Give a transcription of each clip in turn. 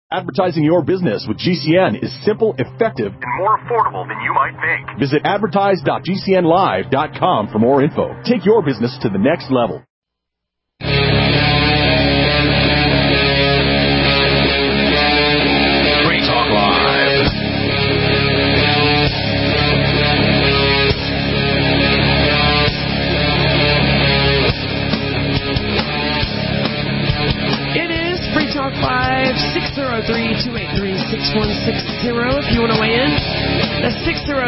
Advertising your business with GCN is simple, effective, and more affordable than you might think. Visit advertise.gcnlive.com for more info. Take your business to the next level. Free Talk Live. It is Free Talk Live, 603-283-6160 if you want to weigh in. That's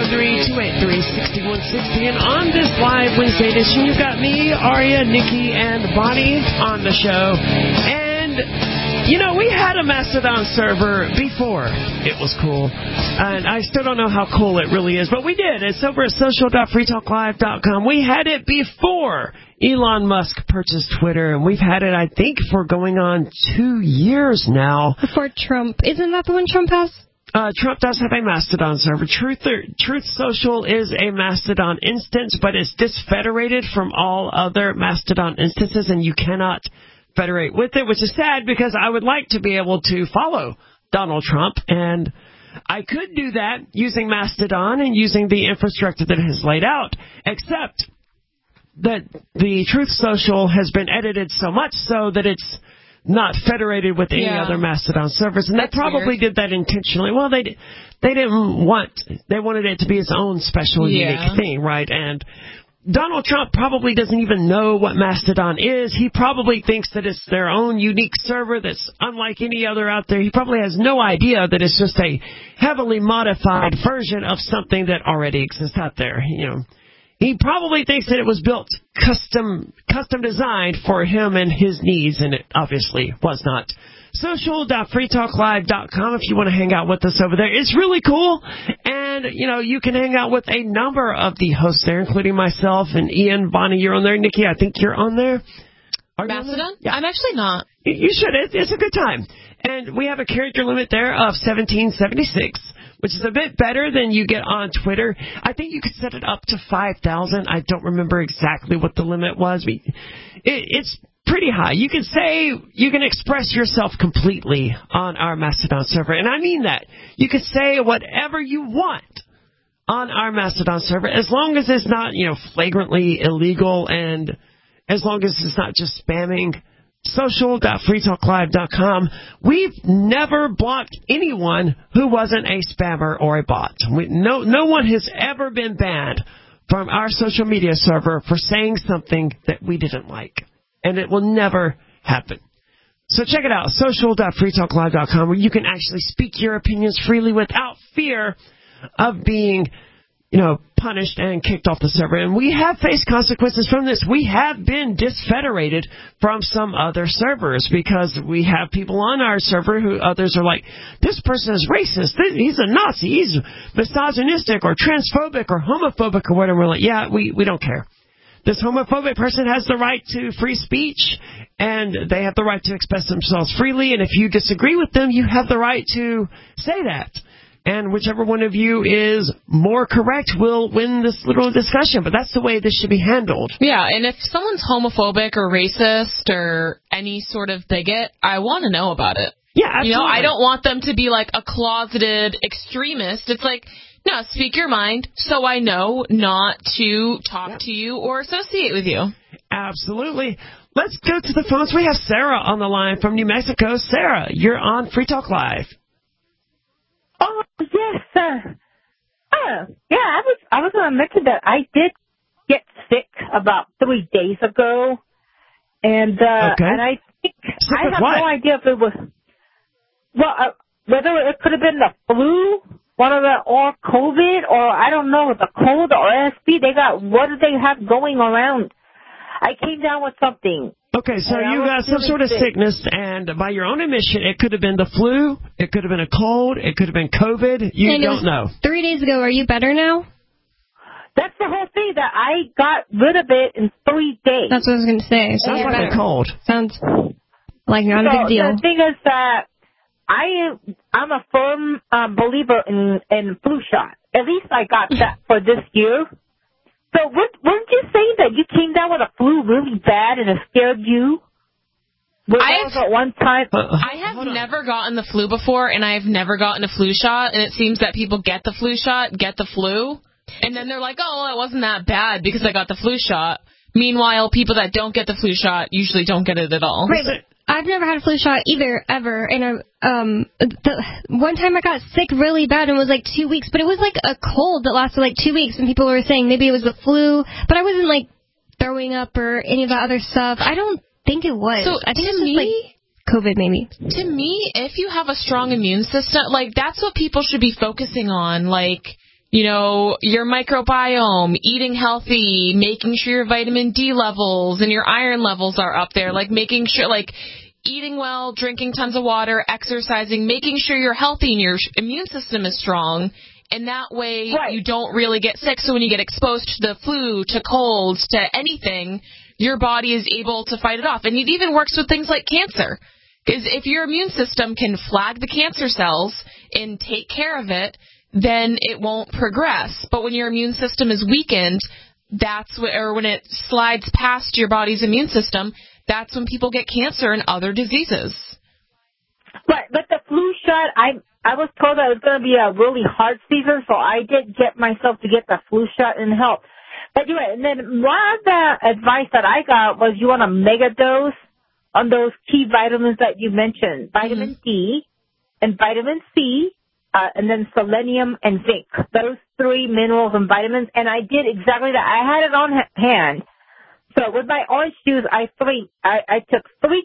603-283-6160. And on this live Wednesday edition, you've got me, Aria, Nikki, and Bonnie on the show. And, you know, we had a Mastodon server before. It was cool. And I still don't know how cool it really is, but we did. It's over at social.freetalklive.com. We had it before Elon Musk purchased Twitter, and we've had it, I think, for going on 2 years now. Before Trump. Isn't that the one Trump has? Trump does have a Mastodon server. Truth Social is a Mastodon instance, but it's disfederated from all other Mastodon instances, and you cannot federate with it, which is sad because I would like to be able to follow Donald Trump, and I could do that using Mastodon and using the infrastructure that it has laid out, except that the Truth Social has been edited so much so that it's not federated with any other Mastodon servers, and they probably did that intentionally. Well, they wanted it to be its own special, unique thing, right? And Donald Trump probably doesn't even know what Mastodon is. He probably thinks that it's their own unique server that's unlike any other out there. He probably has no idea that it's just a heavily modified version of something that already exists out there. You know, he probably thinks that it was built custom designed for him and his needs, and it obviously was not. Social.freetalklive.com if you want to hang out with us over there. It's really cool, and, you know, you can hang out with a number of the hosts there, including myself and Ian. Bonnie, you're on there. Nikki, I think you're on there. Mastodon? Yeah. I'm actually not. You should. It's a good time. And we have a character limit there of 1776, which is a bit better than you get on Twitter. I think you could set it up to 5,000. I don't remember exactly what the limit was. It's pretty high. You can express yourself completely on our Mastodon server. And I mean that. You can say whatever you want on our Mastodon server, as long as it's not, you know, flagrantly illegal, and as long as it's not just spamming. Social.freetalklive.com. We've never blocked anyone who wasn't a spammer or a bot. No one has ever been banned from our social media server for saying something that we didn't like. And it will never happen. So check it out, social.freetalklive.com, where you can actually speak your opinions freely without fear of being, you know, punished and kicked off the server. And we have faced consequences from this. We have been disfederated from some other servers because we have people on our server who others are like, this person is racist, he's a Nazi, he's misogynistic or transphobic or homophobic or whatever. We're like, yeah, we don't care. This homophobic person has the right to free speech, and they have the right to express themselves freely, and if you disagree with them, you have the right to say that. And whichever one of you is more correct will win this little discussion. But that's the way this should be handled. Yeah, and if someone's homophobic or racist or any sort of bigot, I want to know about it. Yeah, absolutely. You know, I don't want them to be like a closeted extremist. It's like, no, speak your mind so I know not to talk to you or associate with you. Absolutely. Let's go to the phones. We have Sarah on the line from New Mexico. Sarah, you're on Free Talk Live. Oh, yes, sir. Yeah, I was going to mention that I did get sick about 3 days ago, and I think I have no idea if it was whether it could have been the flu, or COVID, or I don't know, the cold or RSV. What do they have going around? I came down with something. Okay, so you got some sort of sickness, and by your own admission, it could have been the flu, it could have been a cold, it could have been COVID. You don't know. 3 days ago. Are you better now? That's the whole thing, that I got rid of it in 3 days. That's what I was going to say. Sounds like a cold. Sounds like not a big deal. The thing is that I'm a firm believer in flu shot. At least I got that for this year. So weren't you saying that you came down with a flu really bad and it scared you? At one time. I have never gotten the flu before, and I have never gotten a flu shot, and it seems that people get the flu shot, get the flu, and then they're like, oh, well, it wasn't that bad because I got the flu shot. Meanwhile, people that don't get the flu shot usually don't get it at all. Right, but I've never had a flu shot either, ever, and one time I got sick really bad and it was like 2 weeks, but it was like a cold that lasted like 2 weeks, and people were saying maybe it was the flu, but I wasn't like throwing up or any of that other stuff. I don't think it was. So I think it was just like COVID, maybe. To me, if you have a strong immune system, like, that's what people should be focusing on, like, you know, your microbiome, eating healthy, making sure your vitamin D levels and your iron levels are up there, like making sure, like, eating well, drinking tons of water, exercising, making sure you're healthy and your immune system is strong. And that way you don't really get sick. So when you get exposed to the flu, to colds, to anything, your body is able to fight it off. And it even works with things like cancer. Because if your immune system can flag the cancer cells and take care of it, then it won't progress. But when your immune system is weakened, or when it slides past your body's immune system, that's when people get cancer and other diseases. But the flu shot, I was told that it was going to be a really hard season, so I did get myself to get the flu shot and help. But anyway, and then one of the advice that I got was you want a mega dose on those key vitamins that you mentioned, vitamin D and vitamin C, and then selenium and zinc. Those 3 minerals and vitamins, and I did exactly that. I had it on hand. So with my orange juice, I took 3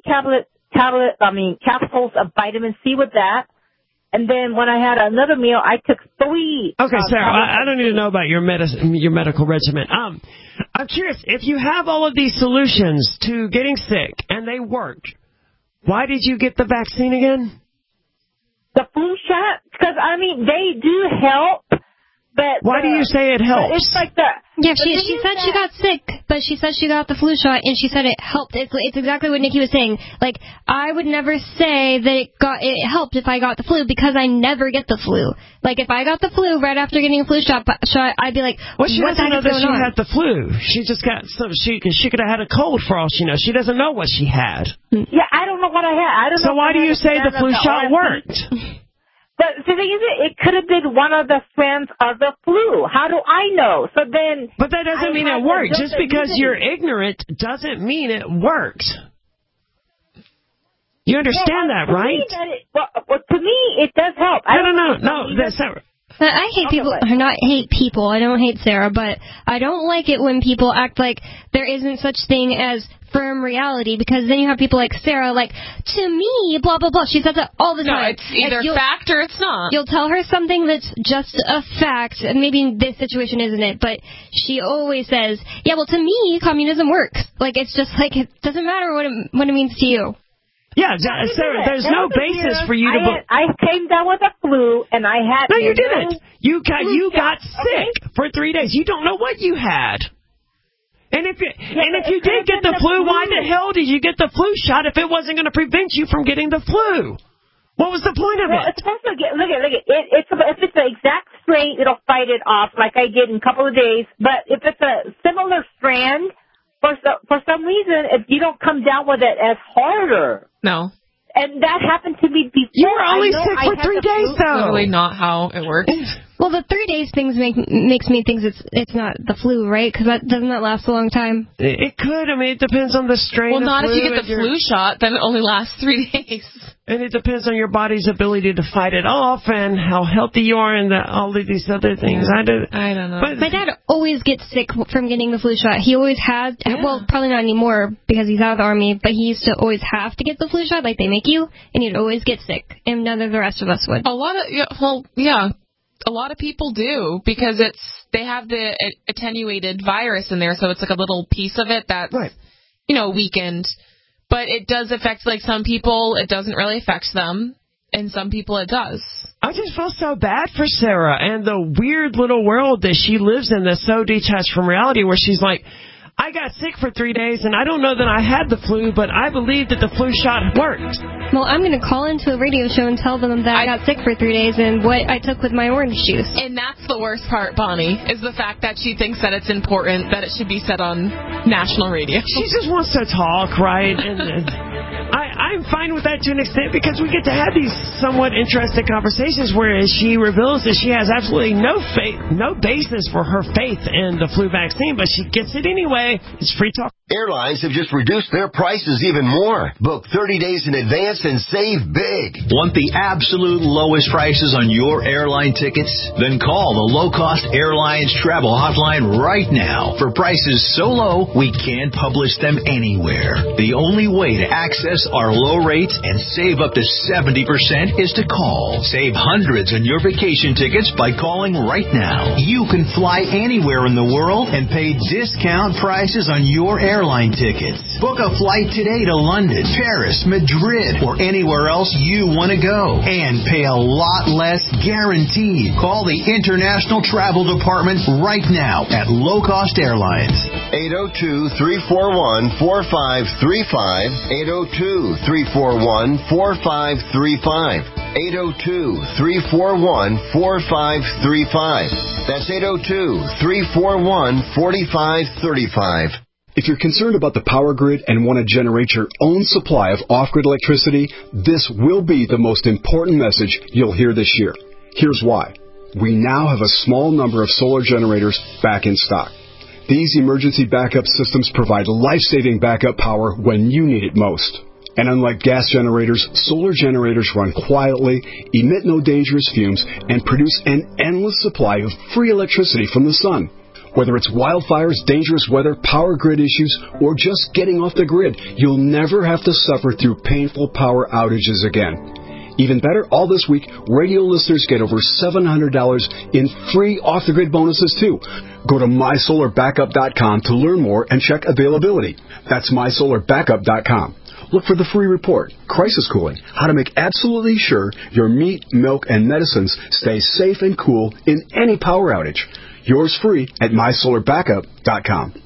capsules of vitamin C with that. And then when I had another meal, I took 3. Okay, Sarah, I don't need to know about your medical regimen. I'm curious, if you have all of these solutions to getting sick and they work, why did you get the vaccine again? The flu shot? Because, I mean, they do help. But why do you say it helps? It's like the... Yeah, she said she got sick, but she said she got the flu shot, and she said it helped. It's exactly what Nikki was saying. Like, I would never say that it helped if I got the flu, because I never get the flu. Like, if I got the flu right after getting a flu shot, I'd be like, well, she doesn't know that she had the flu. She just got she could have had a cold for all she knows. She doesn't know what she had. Yeah, I don't know what I had. I don't know. So why do you say the flu shot worked? But the thing is, it could have been one of the strands of the flu. How do I know? So then... But that doesn't mean it worked. Just because you're ignorant doesn't mean it worked. You understand that, right? To me, it does help. No, that's not... I hate people, or not hate people, I don't hate Sarah, but I don't like it when people act like there isn't such thing as firm reality, because then you have people like Sarah, like, to me, blah, blah, blah. She says that all the time. No, it's either fact or it's not. You'll tell her something that's just a fact, and maybe in this situation isn't it, but she always says, yeah, well, to me, communism works. Like, it's just like, it doesn't matter what it means to you. Yeah, Sarah, there's no basis for you to... I came down with a flu, and I had... No, you didn't. You got sick for 3 days. You don't know what you had. And if you did get the flu, why the hell did you get the flu shot if it wasn't going to prevent you from getting the flu? What was the point of it? It's supposed to look at if it's the exact strain, it'll fight it off like I did in a couple of days. But if it's a similar strand, for some reason, if you don't come down with it as harder. No. And that happened to me before. You were only sick for 3 days, though. Literally not how it works. Well, the 3 days things makes me think it's not the flu, right? Because doesn't that last a long time? It could. I mean, it depends on the strain. Well, not of if you get the flu shot. Then it only lasts 3 days. And it depends on your body's ability to fight it off and how healthy you are and all of these other things. I don't know. But my dad always gets sick from getting the flu shot. He always has. Yeah. Well, probably not anymore because he's out of the Army, but he used to always have to get the flu shot, like they make you, and he'd always get sick. And none of the rest of us would. A lot of people do because they have the attenuated virus in there, so it's like a little piece of it that's, weakened. But it does affect, like, some people, it doesn't really affect them, and some people it does. I just feel so bad for Sarah and the weird little world that she lives in that's so detached from reality, where she's like, I got sick for 3 days, and I don't know that I had the flu, but I believe that the flu shot worked. Well, I'm going to call into a radio show and tell them that I got sick for 3 days and what I took with my orange juice. And that's the worst part, Bonnie, is the fact that she thinks that it's important that it should be said on national radio. She just wants to talk, right? And I'm fine with that to an extent because we get to have these somewhat interesting conversations whereas she reveals that she has absolutely no basis for her faith in the flu vaccine, but she gets it anyway. It's free talk. Airlines have just reduced their prices even more. Book 30 days in advance and save big. Want the absolute lowest prices on your airline tickets? Then call the Low Cost Airlines Travel Hotline right now for prices so low we can't publish them anywhere. The only way to access our low rates and save up to 70% is to call. Save hundreds on your vacation tickets by calling right now. You can fly anywhere in the world and pay discount prices on your airline tickets. Book a flight today to London, Paris, Madrid, or anywhere else you want to go and pay a lot less guaranteed. Call the International Travel Department right now at Low Cost Airlines. 802-341-4535. 802-341-4535. 802-341-4535. That's 802-341-4535. If you're concerned about the power grid and want to generate your own supply of off-grid electricity, this will be the most important message you'll hear this year. Here's why. We now have a small number of solar generators back in stock. These emergency backup systems provide life-saving backup power when you need it most. And unlike gas generators, solar generators run quietly, emit no dangerous fumes, and produce an endless supply of free electricity from the sun. Whether it's wildfires, dangerous weather, power grid issues, or just getting off the grid, you'll never have to suffer through painful power outages again. Even better, all this week, radio listeners get over $700 in free off-the-grid bonuses, too. Go to MySolarBackup.com to learn more and check availability. That's MySolarBackup.com. Look for the free report, Crisis Cooling, how to make absolutely sure your meat, milk, and medicines stay safe and cool in any power outage. Yours free at MySolarBackup.com.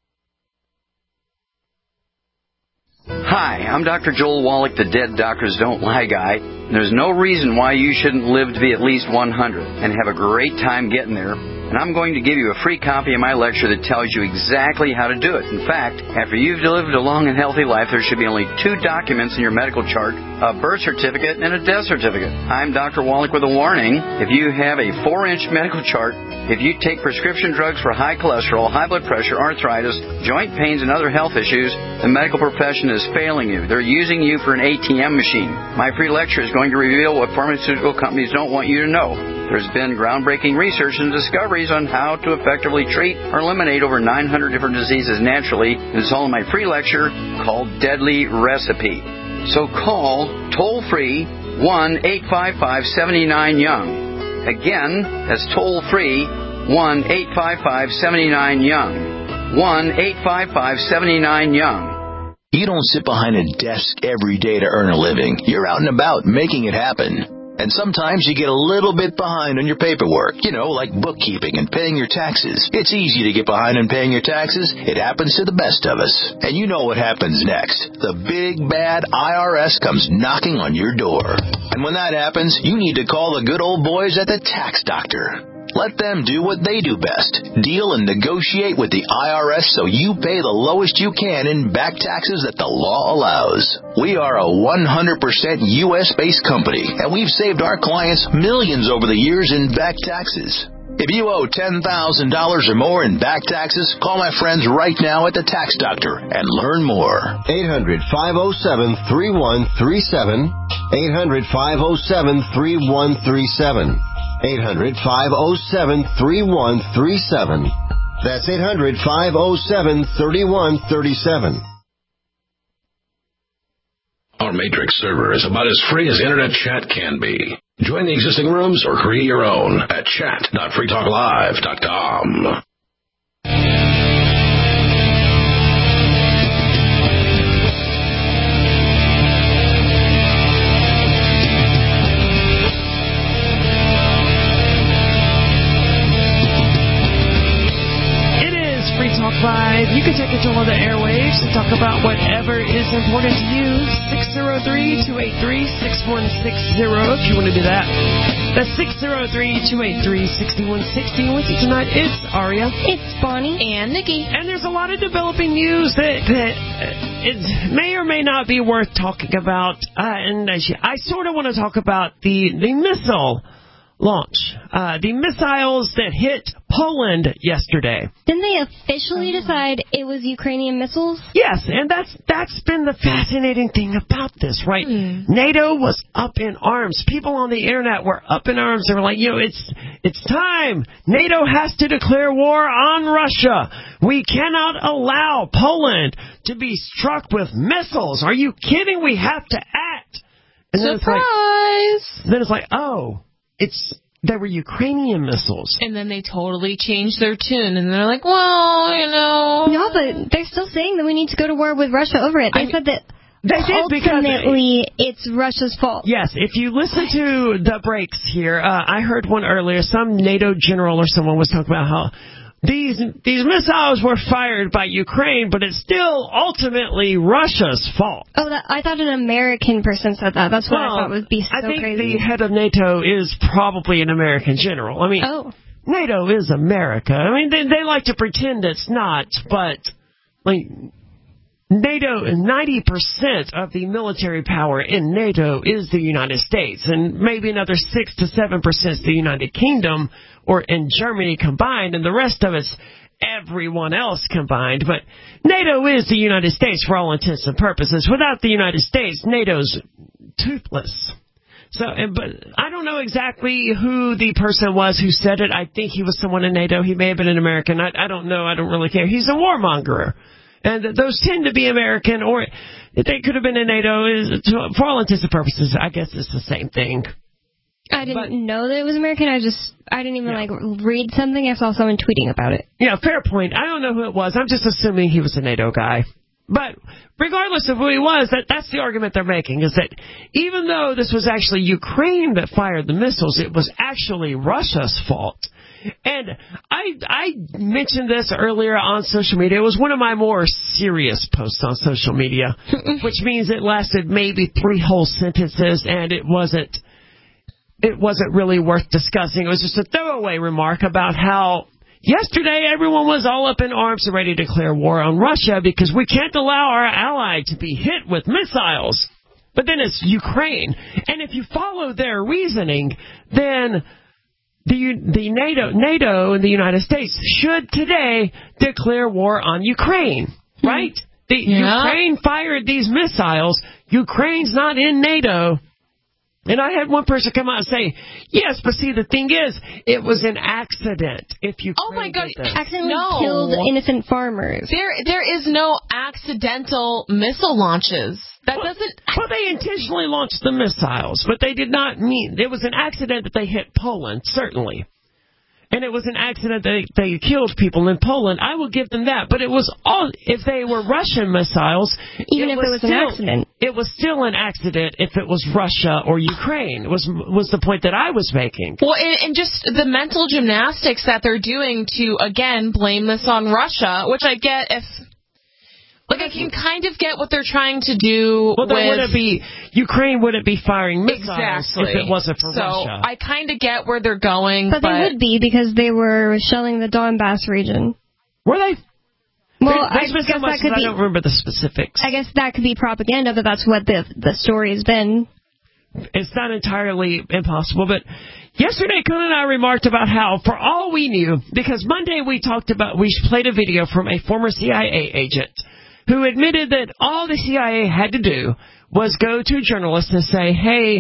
Hi, I'm Dr. Joel Wallach, the Dead Doctors Don't Lie guy. There's no reason why you shouldn't live to be at least 100 and have a great time getting there. And I'm going to give you a free copy of my lecture that tells you exactly how to do it. In fact, after you've lived a long and healthy life, there should be only 2 documents in your medical chart, a birth certificate and a death certificate. I'm Dr. Wallach with a warning. If you have a 4-inch medical chart, if you take prescription drugs for high cholesterol, high blood pressure, arthritis, joint pains, and other health issues, the medical profession is failing you. They're using you for an ATM machine. My free lecture is going to reveal what pharmaceutical companies don't want you to know. There's been groundbreaking research and discoveries on how to effectively treat or eliminate over 900 different diseases naturally. It's all in my free lecture called Deadly Recipe. So call toll-free 1-855-79-YOUNG. Again, that's toll-free 1-855-79-YOUNG. 1-855-79-YOUNG. You don't sit behind a desk every day to earn a living. You're out and about making it happen. And sometimes you get a little bit behind on your paperwork, like bookkeeping and paying your taxes. It's easy to get behind on paying your taxes. It happens to the best of us. And you know what happens next. The big, bad IRS comes knocking on your door. And when that happens, you need to call the good old boys at the Tax Doctor. Let them do what they do best. Deal and negotiate with the IRS so you pay the lowest you can in back taxes that the law allows. We are a 100% U.S.-based company, and we've saved our clients millions over the years in back taxes. If you owe $10,000 or more in back taxes, call my friends right now at the Tax Doctor and learn more. 800-507-3137. 800-507-3137. 800-507-3137. That's 800-507-3137. Our Matrix server is about as free as internet chat can be. Join the existing rooms or create your own at chat.freetalklive.com. Live. You can take control of the airwaves and talk about whatever is important to you. 603-283-6160 if you want to do that. That's 603-283-6160. With you tonight, it's Aria. It's Bonnie. And Nikki. And there's a lot of developing news that it may or may not be worth talking about. And I sort of want to talk about the missile launch. The missiles that hit Poland yesterday. Didn't they officially decide it was Ukrainian missiles? Yes, and that's been the fascinating thing about this, right? NATO was up in arms. People on the internet were up in arms. They were like, it's time. NATO has to declare war on Russia. We cannot allow Poland to be struck with missiles. Are you kidding? We have to act. And Surprise! Then it's like, oh, they were Ukrainian missiles. And then they totally changed their tune, and they're like, well, No, but they're still saying that we need to go to war with Russia over it. They said that ultimately it's Russia's fault. Yes, if you listen to the breaks here, I heard one earlier, some NATO general or someone was talking about how these missiles were fired by Ukraine, but it's still ultimately Russia's fault. Oh, I thought an American person said that. That's what I thought would be so crazy. I think the head of NATO is probably an American general. I mean, NATO is America. I mean, they like to pretend it's not, but like NATO, 90% of the military power in NATO is the United States, and maybe another 6 to 7% is the United Kingdom or in Germany combined, and the rest of it's everyone else combined. But NATO is the United States for all intents and purposes. Without the United States, NATO's toothless. So, but I don't know exactly who the person was who said it. I think he was someone in NATO. He may have been an American. I don't know. I don't really care. He's a warmonger. And those tend to be American, or they could have been in NATO. For all intents and purposes, I guess it's the same thing. I didn't know that it was American. I didn't even read something. I saw someone tweeting about it. Yeah, fair point. I don't know who it was. I'm just assuming he was a NATO guy. But regardless of who he was, that's the argument they're making, is that even though this was actually Ukraine that fired the missiles, it was actually Russia's fault. And I mentioned this earlier on social media. It was one of my more serious posts on social media, which means it lasted maybe 3 whole sentences, and it wasn't really worth discussing. It was just a throwaway remark about how yesterday everyone was all up in arms and ready to declare war on Russia because we can't allow our ally to be hit with missiles. But then it's Ukraine. And if you follow their reasoning, then the NATO and the United States should today declare war on Ukraine, right? Ukraine fired these missiles. Ukraine's not in NATO. And I had one person come out and say, yes, but see, the thing is, it was an accident. If you accidentally killed innocent farmers. There is no accidental missile launches. That doesn't. Well, they intentionally launched the missiles, but they did not mean it was an accident that they hit Poland, certainly. And it was an accident that they killed people in Poland. I will give them that. But it was all, if they were Russian missiles, even if it was an accident, it was still an accident if it was Russia or Ukraine, was the point that I was making. Well, and just the mental gymnastics that they're doing to, again, blame this on Russia, which I get if... Like, I can kind of get what they're trying to do. Well, then Ukraine wouldn't be firing missiles if it wasn't for Russia. So I kind of get where they're going. But they would be, because they were shelling the Donbass region. Were they? Well, I guess that could be. I don't remember the specifics. I guess that could be propaganda, but that's what the story has been. It's not entirely impossible, but yesterday Conan and I remarked about how, for all we knew, because Monday we played a video from a former CIA agent who admitted that all the CIA had to do was go to journalists and say, hey,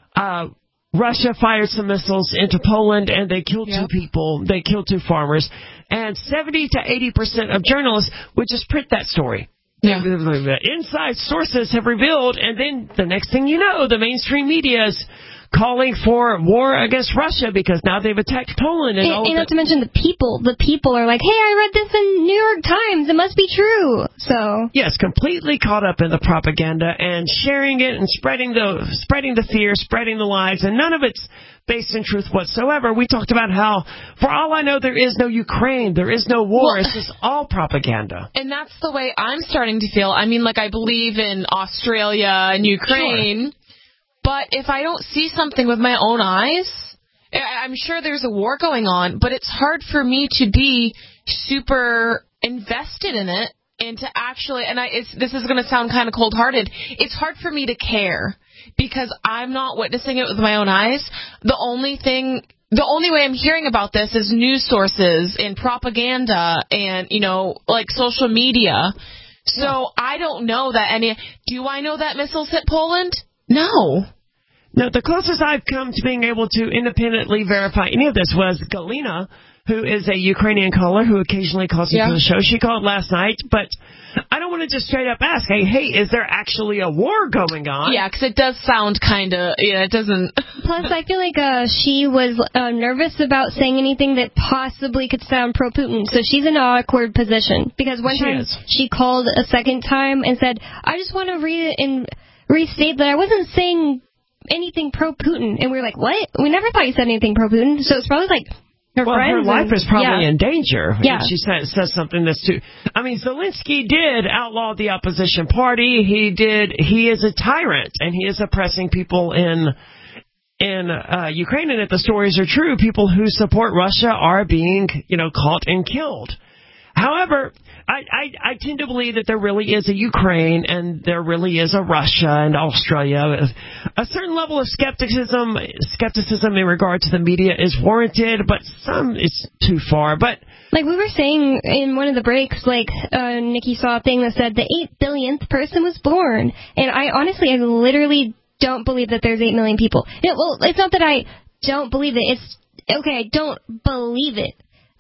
Russia fired some missiles into Poland and they killed 2 people, they killed 2 farmers, and 70 to 80% of journalists would just print that story. Yeah. Inside sources have revealed, and then the next thing you know, the mainstream media is calling for war against Russia because now they've attacked Poland. And not to mention the people. The people are like, hey, I read this in New York Times. It must be true. So yes, completely caught up in the propaganda and sharing it and spreading the fear, spreading the lies, and none of it's based in truth whatsoever. We talked about how, for all I know, there is no Ukraine, there is no war. Well, it's just all propaganda. And that's the way I'm starting to feel. I mean, like, I believe in Australia and Ukraine, but if I don't see something with my own eyes, I'm sure there's a war going on, but it's hard for me to be super invested in it and to actually, and this is going to sound kind of cold-hearted, it's hard for me to care because I'm not witnessing it with my own eyes. The only way I'm hearing about this is news sources and propaganda and, like social media. So I don't know that do I know that missiles hit Poland? No. No, the closest I've come to being able to independently verify any of this was Galina, who is a Ukrainian caller who occasionally calls into the show. She called last night, but I don't want to just straight up ask, hey, is there actually a war going on? Yeah, because it does sound kind of, it doesn't. Plus, I feel like she was nervous about saying anything that possibly could sound pro-Putin. So she's in an awkward position. Because one time she called a second time and said, I just want to restate that I wasn't saying anything pro-Putin. And we were like, what? We never thought you said anything pro-Putin. So it's probably like her life is probably in danger. Yeah. If she says something that's too... I mean, Zelensky did outlaw the opposition party. He is a tyrant, and he is oppressing people in Ukraine. And if the stories are true, people who support Russia are being, caught and killed. However, I tend to believe that there really is a Ukraine and there really is a Russia and Australia. A certain level of skepticism in regard to the media is warranted, but some is too far. But like we were saying in one of the breaks, Nikki saw a thing that said the 8 billionth person was born. And I literally don't believe that there's 8 million people. It's not that I don't believe it. It's okay, I don't believe it.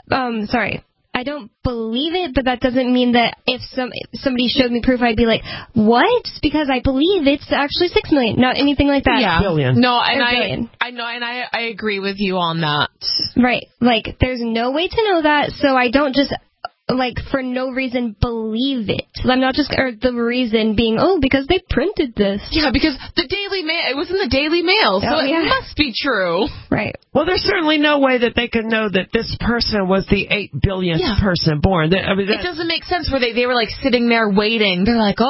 I don't believe it, but that doesn't mean that if somebody showed me proof, I'd be like, what? Because I believe it's actually 6 million, not anything like that. Yeah. Billion. No, and I know, and I agree with you on that. Right. Like, there's no way to know that, so I don't just, for no reason believe it. I'm not just, or the reason being, because they printed this. Yeah, because it was in the Daily Mail, so it must be true. Right. Well, there's certainly no way that they could know that this person was the 8 billionth person born. It doesn't make sense where they were sitting there waiting. They're like,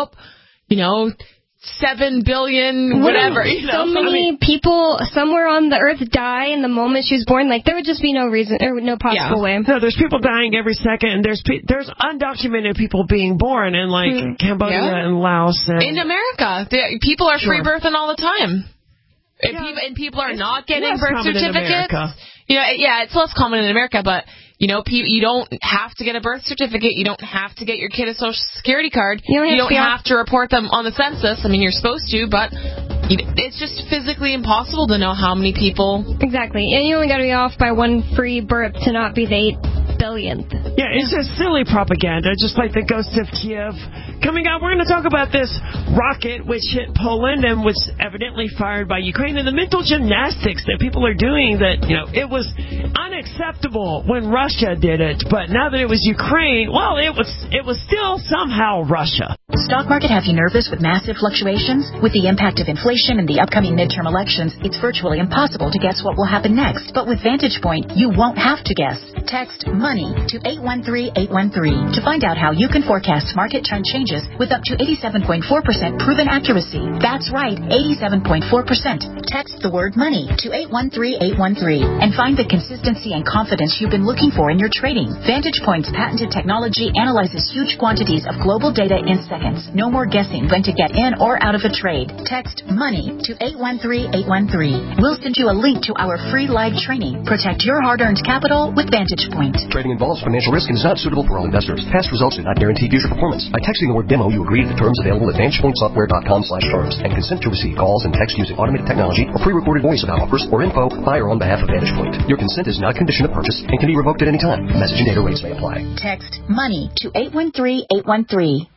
7 billion, whatever. So many people somewhere on the earth die in the moment she was born. There would just be no reason or no possible way. No, there's people dying every second, and there's undocumented people being born in Cambodia and Laos. And in America, people are free birthing all the time. And people are not getting birth certificates. It's less common in America, but you don't have to get a birth certificate. You don't have to get your kid a Social Security card. You don't have to report them on the census. I mean, you're supposed to, but it's just physically impossible to know how many people. Exactly. And you only got to be off by one free burp to not be the 8 billionth. Yeah, it's just silly propaganda, just like the ghost of Kiev. Coming up, we're going to talk about this rocket which hit Poland and was evidently fired by Ukraine, and the mental gymnastics that people are doing that, it was unacceptable when Russia did it, but now that it was Ukraine, it was still somehow Russia. The stock market have you nervous with massive fluctuations? With the impact of inflation and the upcoming midterm elections, it's virtually impossible to guess what will happen next. But with Vantage Point, you won't have to guess. Text MONEY to 813-813 to find out how you can forecast market trend changes with up to 87.4% proven accuracy. That's right, 87.4%. Text the word MONEY to 813-813 and find the consistency and confidence you've been looking for in your trading. Vantage Point's patented technology analyzes huge quantities of global data in seconds. No more guessing when to get in or out of a trade. Text MONEY to 813-813. We'll send you a link to our free live training. Protect your hard-earned capital with Vantage Point. Trading involves financial risk and is not suitable for all investors. Past results do not guarantee future performance. By texting the word demo, you agree to the terms available at VantagePointSoftware.com/terms and consent to receive calls and text using automated technology or pre-recorded voice about offers or info by or on behalf of Vantage Point. Your consent is not a condition of purchase and can be revoked at any time. Message and data rates may apply. Text MONEY to 813-813.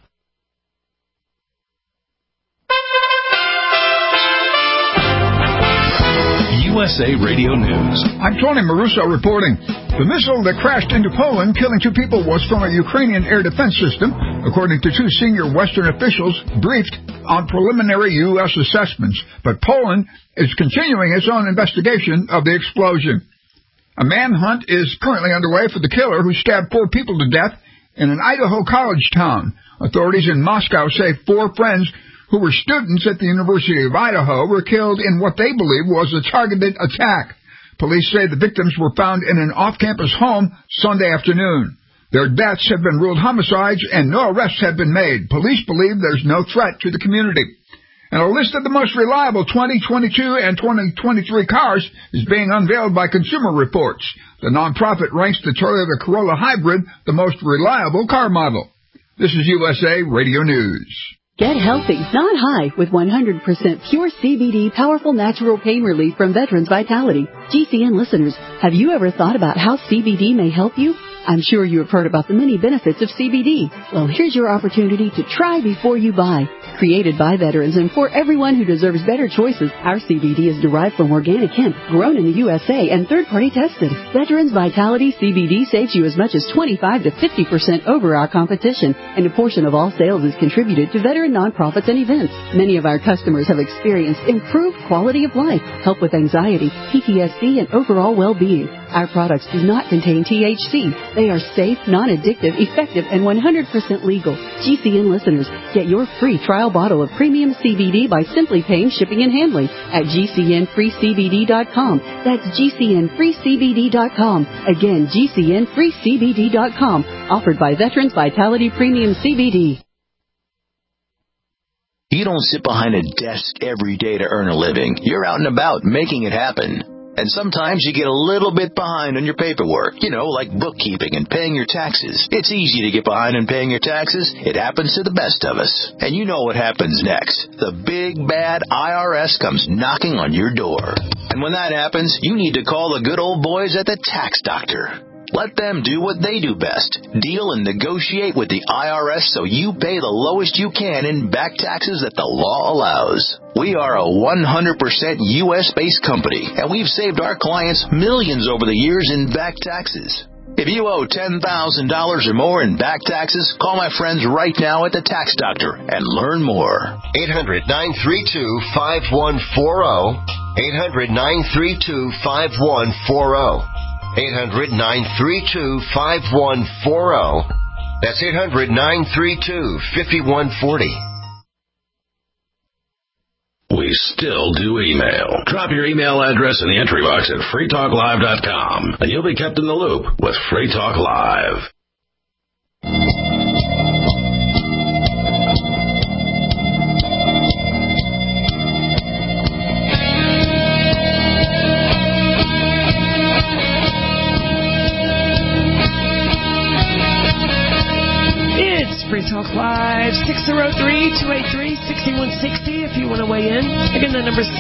USA Radio News. I'm Tony Maruso reporting. The missile that crashed into Poland, killing 2 people, was from a Ukrainian air defense system, according to 2 senior Western officials briefed on preliminary U.S. assessments. But Poland is continuing its own investigation of the explosion. A manhunt is currently underway for the killer who stabbed 4 people to death in an Idaho college town. Authorities in Moscow say 4 friends who were students at the University of Idaho were killed in what they believe was a targeted attack. Police say the victims were found in an off-campus home Sunday afternoon. Their deaths have been ruled homicides and no arrests have been made. Police believe there's no threat to the community. And a list of the most reliable 2022 and 2023 cars is being unveiled by Consumer Reports. The nonprofit ranks the Toyota Corolla Hybrid the most reliable car model. This is USA Radio News. Get healthy, not high, with 100% pure CBD powerful natural pain relief from Veterans Vitality. GCN listeners, have you ever thought about how CBD may help you? I'm sure you have heard about the many benefits of CBD. Well, here's your opportunity to try before you buy. Created by veterans and for everyone who deserves better choices, our CBD is derived from organic hemp, grown in the USA and third-party tested. Veterans Vitality CBD saves you as much as 25 to 50% over our competition, and a portion of all sales is contributed to veteran nonprofits and events. Many of our customers have experienced improved quality of life, help with anxiety, PTSD, and overall well-being. Our products do not contain THC. They are safe, non-addictive, effective, and 100% legal. GCN listeners, get your free trial bottle of premium CBD by simply paying shipping and handling at GCNFreeCBD.com. That's GCNFreeCBD.com. Again, GCNFreeCBD.com. Offered by Veterans Vitality Premium CBD. You don't sit behind a desk every day to earn a living. You're out and about making it happen. And sometimes you get a little bit behind on your paperwork, like bookkeeping and paying your taxes. It's easy to get behind on paying your taxes. It happens to the best of us. And you know what happens next. The big, bad IRS comes knocking on your door. And when that happens, you need to call the good old boys at the Tax Doctor. Let them do what they do best. Deal and negotiate with the IRS so you pay the lowest you can in back taxes that the law allows. We are a 100% U.S.-based company, and we've saved our clients millions over the years in back taxes. If you owe $10,000 or more in back taxes, call my friends right now at the Tax Doctor and learn more. 800-932-5140. 800-932-5140. 800-932-5140. That's 800-932-5140. We still do email. Drop your email address in the entry box at freetalklive.com, and you'll be kept in the loop with Free Talk Live. Free Talk Live, 603-283-6160 if you want to weigh in. Again, the number is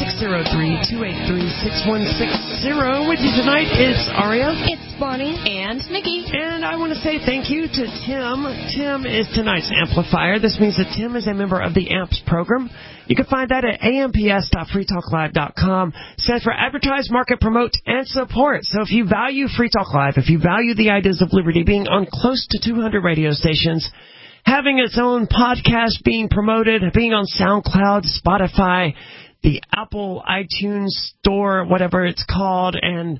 603-283-6160. With you tonight is Aria. It's Bonnie. And Nikki. And I want to say thank you to Tim. Tim is tonight's amplifier. This means that Tim is a member of the AMPS program. You can find that at amps.freetalklive.com. Stands for Advertise, Market, Promote, and Support. So if you value Free Talk Live, if you value the ideas of liberty, being on close to 200 radio stations, having its own podcast being promoted, being on SoundCloud, Spotify, the Apple iTunes Store, whatever it's called, and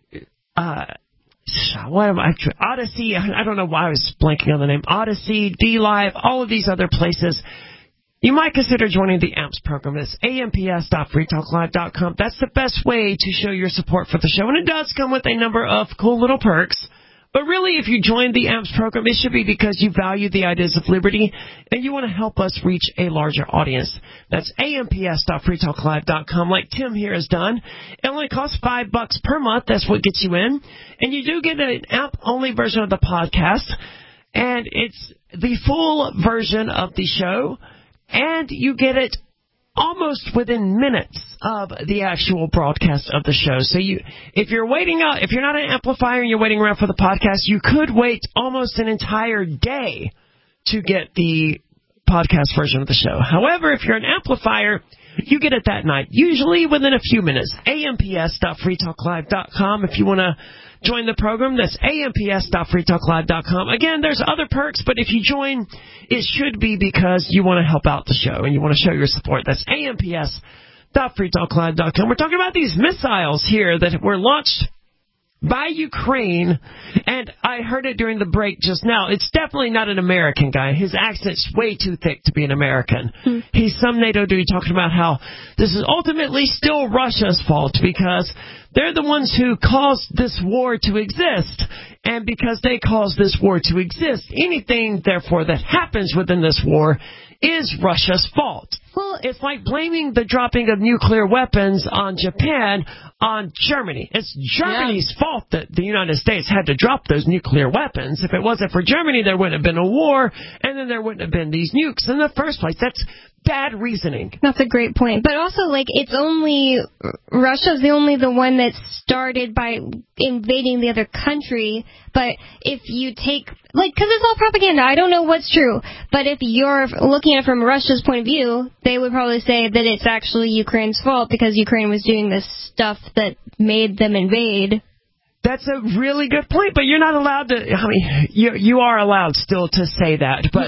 Odyssey. I don't know why I was blanking on the name. Odyssey, DLive, all of these other places. You might consider joining the AMPS program. It's amps.freetalklive.com. That's the best way to show your support for the show, and it does come with a number of cool little perks. But really, if you join the AMPS program, it should be because you value the ideas of liberty and you want to help us reach a larger audience. That's amps.freetalklive.com, like Tim here has done. It only costs $5 per month. That's what gets you in. And you do get an app-only version of the podcast, and it's the full version of the show, and you get it almost within minutes of the actual broadcast of the show. So if you're waiting out, if you're not an amplifier and you're waiting around for the podcast, you could wait almost an entire day to get the podcast version of the show. However, if you're an amplifier, you get it that night, usually within a few minutes. amps.freetalklive.com if you want to join the program. That's amps.freetalklive.com. Again, there's other perks, but if you join, it should be because you want to help out the show and you want to show your support. That's amps.freetalklive.com. We're talking about these missiles here that were launched by Ukraine, and I heard it during the break just now. It's definitely not an American guy. His accent's way too thick to be an American. He's some NATO dude talking about how this is ultimately still Russia's fault because they're the ones who caused this war to exist. And because they caused this war to exist, anything, therefore, that happens within this war is Russia's fault. Well, it's like blaming the dropping of nuclear weapons on Japan on Germany. It's Germany's fault that the United States had to drop those nuclear weapons. If it wasn't for Germany, there wouldn't have been a war, and then there wouldn't have been these nukes in the first place. That's bad reasoning. That's a great point. But also, like, it's only Russia's the one that started by invading the other country. But if you take, like, because it's all propaganda, I don't know what's true. But if you're looking at it from Russia's point of view, they would probably say that it's actually Ukraine's fault because Ukraine was doing this stuff that made them invade. That's a really good point, but you're not allowed to, I mean, you are allowed still to say that, but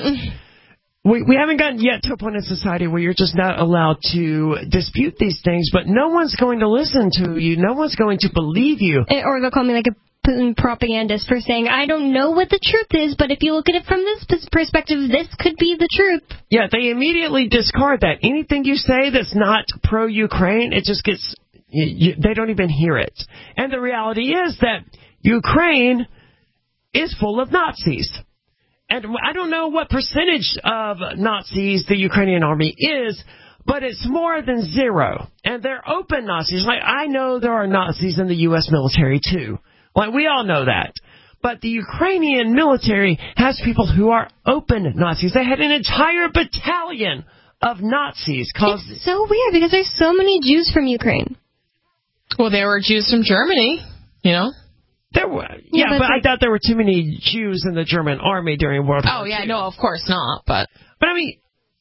we haven't gotten yet to a point in society where you're just not allowed to dispute these things, but no one's going to listen to you. No one's going to believe you. Or they'll call me like a Putin propagandist for saying, I don't know what the truth is, but if you look at it from this perspective, this could be the truth. Yeah, they immediately discard that. Anything you say that's not pro-Ukraine, it just gets, they don't even hear it. And the reality is that Ukraine is full of Nazis. And I don't know what percentage of Nazis the Ukrainian army is, but it's more than zero. And they're open Nazis. Like, I know there are Nazis in the U.S. military, too. Like, we all know that. But the Ukrainian military has people who are open Nazis. They had an entire battalion of Nazis. It's so weird because there's so many Jews from Ukraine. Well, there were Jews from Germany, you know. There were, but I doubt there were too many Jews in the German army during World War II. Oh, yeah, no, of course not. But I mean,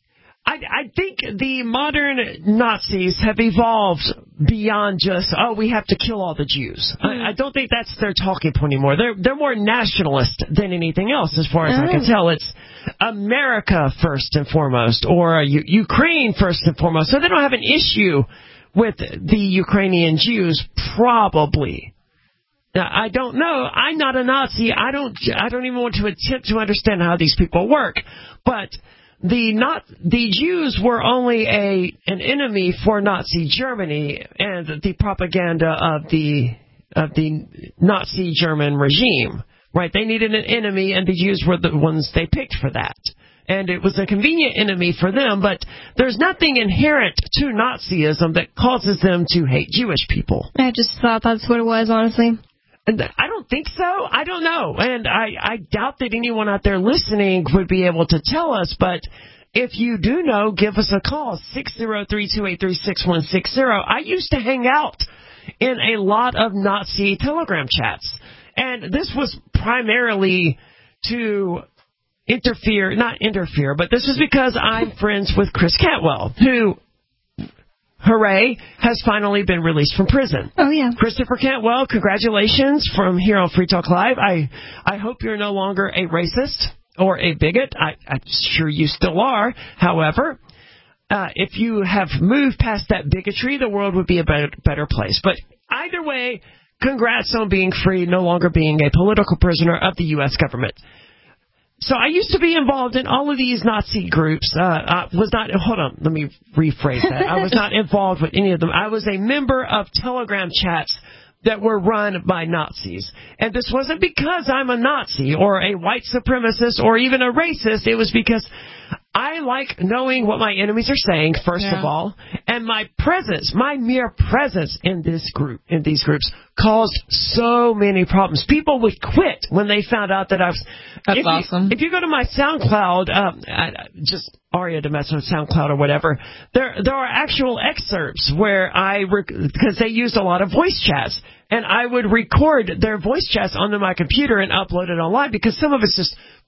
I think the modern Nazis have evolved beyond just, we have to kill all the Jews. I don't think that's their talking point anymore. They're more nationalist than anything else, as far as I can tell. It's America first and foremost, or Ukraine first and foremost. So they don't have an issue with the Ukrainian Jews, probably. Now, I don't know. I'm not a Nazi. I don't even want to attempt to understand how these people work. But the Jews were only an enemy for Nazi Germany and the propaganda of the Nazi German regime. Right? They needed an enemy, and the Jews were the ones they picked for that. And it was a convenient enemy for them, but there's nothing inherent to Nazism that causes them to hate Jewish people. I just thought that's what it was, honestly. I don't think so. I don't know. And I doubt that anyone out there listening would be able to tell us, but if you do know, give us a call, 603-283-6160. I used to hang out in a lot of Nazi Telegram chats, and this was primarily to not interfere, but this is because I'm friends with Chris Cantwell, who, hooray, has finally been released from prison. Oh, yeah. Christopher Cantwell, congratulations from here on Free Talk Live. I hope you're no longer a racist or a bigot. I'm sure you still are. However, if you have moved past that bigotry, the world would be a better place. But either way, congrats on being free, no longer being a political prisoner of the U.S. government. So I used to be involved in all of these Nazi groups. Let me rephrase that. I was not involved with any of them. I was a member of Telegram chats that were run by Nazis. And this wasn't because I'm a Nazi or a white supremacist or even a racist. It was because I like knowing what my enemies are saying, first of all, and my mere presence in these groups caused so many problems. People would quit when they found out that I was... That's awesome. If you go to my SoundCloud, just Aria DeMesso SoundCloud or whatever, there are actual excerpts where because they used a lot of voice chats, and I would record their voice chats onto my computer and upload it online because some of it's just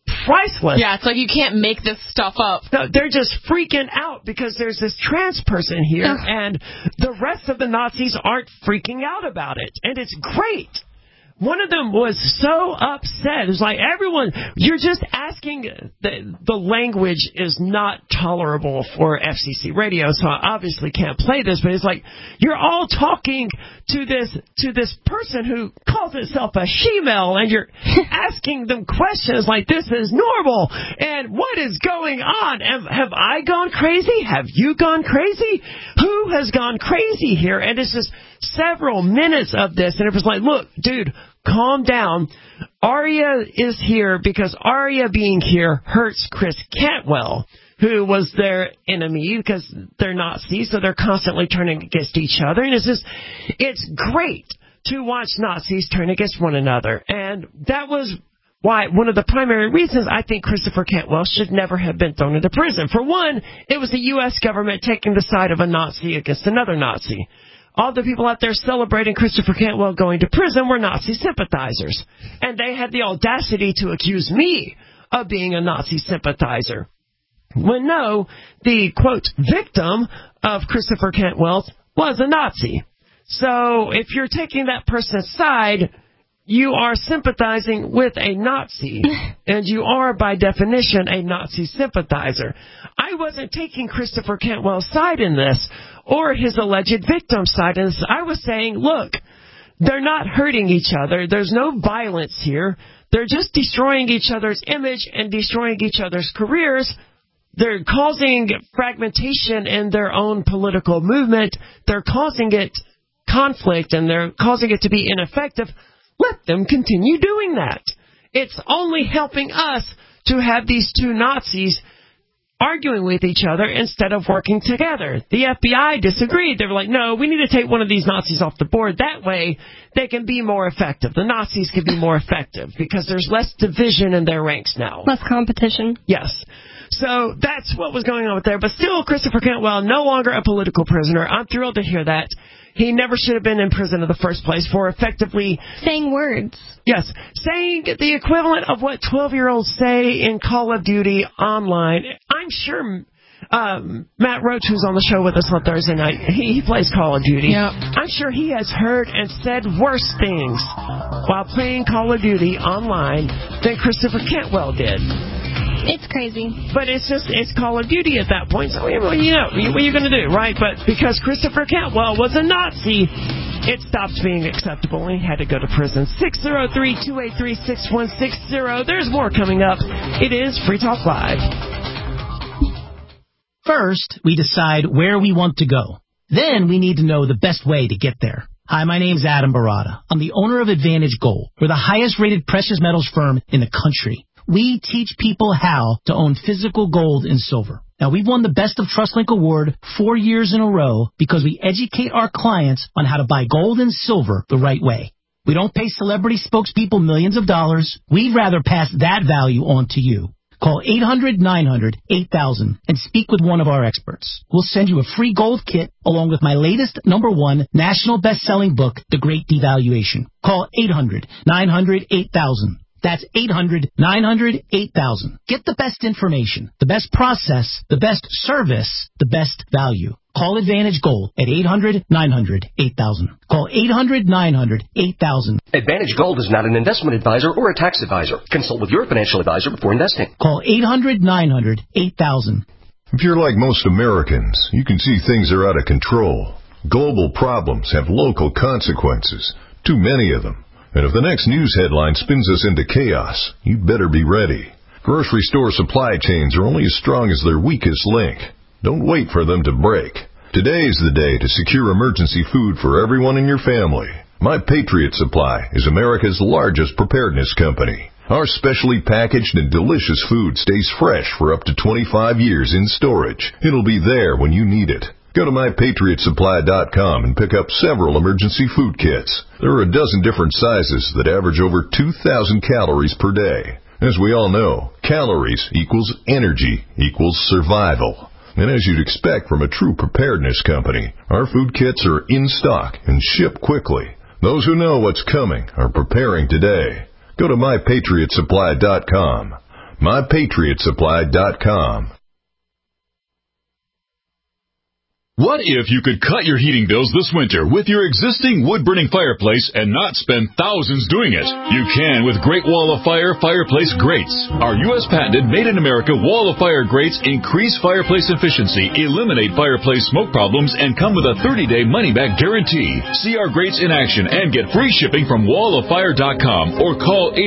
priceless. Yeah, it's like you can't make this stuff up. No, they're just freaking out because there's this trans person here, and the rest of the Nazis aren't freaking out about it. And it's great. One of them was so upset. It was like, everyone, you're just asking, the language is not tolerable for FCC radio, so I obviously can't play this, but it's like, you're all talking to this person who calls itself a she-male, and you're asking them questions like, this is normal, and what is going on? Have I gone crazy? Have you gone crazy? Who has gone crazy here? And it's just several minutes of this, and it was like, look, dude, calm down. Aria is here because Aria being here hurts Chris Cantwell, who was their enemy because they're Nazis, so they're constantly turning against each other. And it's great to watch Nazis turn against one another. And that was why one of the primary reasons I think Christopher Cantwell should never have been thrown into prison. For one, it was the U.S. government taking the side of a Nazi against another Nazi. All the people out there celebrating Christopher Cantwell going to prison were Nazi sympathizers. And they had the audacity to accuse me of being a Nazi sympathizer. When no, the, quote, victim of Christopher Cantwell was a Nazi. So if you're taking that person's side, you are sympathizing with a Nazi, and you are, by definition, a Nazi sympathizer. I wasn't taking Christopher Cantwell's side in this, or his alleged victim's side in this. I was saying, look, they're not hurting each other. There's no violence here. They're just destroying each other's image and destroying each other's careers. They're causing fragmentation in their own political movement. They're causing it conflict, and they're causing it to be ineffective. Let them continue doing that. It's only helping us to have these two Nazis arguing with each other instead of working together. The FBI disagreed. They were like, no, we need to take one of these Nazis off the board. That way, they can be more effective. The Nazis can be more effective because there's less division in their ranks now. Less competition. Yes. So that's what was going on with there. But still, Christopher Cantwell, no longer a political prisoner. I'm thrilled to hear that. He never should have been in prison in the first place for effectively saying words. Yes, saying the equivalent of what 12-year-olds say in Call of Duty online. I'm sure Matt Roach, who's on the show with us on Thursday night, he plays Call of Duty. Yep. I'm sure he has heard and said worse things while playing Call of Duty online than Christopher Cantwell did. It's crazy. But it's Call of Duty at that point, so what are you going to do, right? But because Christopher Cantwell was a Nazi, it stopped being acceptable, and he had to go to prison. 603-283-6160. There's more coming up. It is Free Talk Live. First, we decide where we want to go. Then we need to know the best way to get there. Hi, my name's Adam Barada. I'm the owner of Advantage Gold. We're the highest-rated precious metals firm in the country. We teach people how to own physical gold and silver. Now, we've won the Best of TrustLink Award 4 years in a row because we educate our clients on how to buy gold and silver the right way. We don't pay celebrity spokespeople millions of dollars. We'd rather pass that value on to you. Call 800-900-8000 and speak with one of our experts. We'll send you a free gold kit along with my latest #1 national best-selling book, The Great Devaluation. Call 800-900-8000. That's 800-900-8000. Get the best information, the best process, the best service, the best value. Call Advantage Gold at 800-900-8000. Call 800-900-8000. Advantage Gold is not an investment advisor or a tax advisor. Consult with your financial advisor before investing. Call 800-900-8000. If you're like most Americans, you can see things are out of control. Global problems have local consequences. Too many of them. And if the next news headline spins us into chaos, you'd better be ready. Grocery store supply chains are only as strong as their weakest link. Don't wait for them to break. Today is the day to secure emergency food for everyone in your family. My Patriot Supply is America's largest preparedness company. Our specially packaged and delicious food stays fresh for up to 25 years in storage. It'll be there when you need it. Go to MyPatriotSupply.com and pick up several emergency food kits. There are a dozen different sizes that average over 2,000 calories per day. As we all know, calories equals energy equals survival. And as you'd expect from a true preparedness company, our food kits are in stock and ship quickly. Those who know what's coming are preparing today. Go to MyPatriotSupply.com. MyPatriotSupply.com. What if you could cut your heating bills this winter with your existing wood-burning fireplace and not spend thousands doing it? You can with Great Wall of Fire fireplace grates. Our U.S. patented made-in-America Wall of Fire grates increase fireplace efficiency, eliminate fireplace smoke problems, and come with a 30-day money-back guarantee. See our grates in action and get free shipping from walloffire.com or call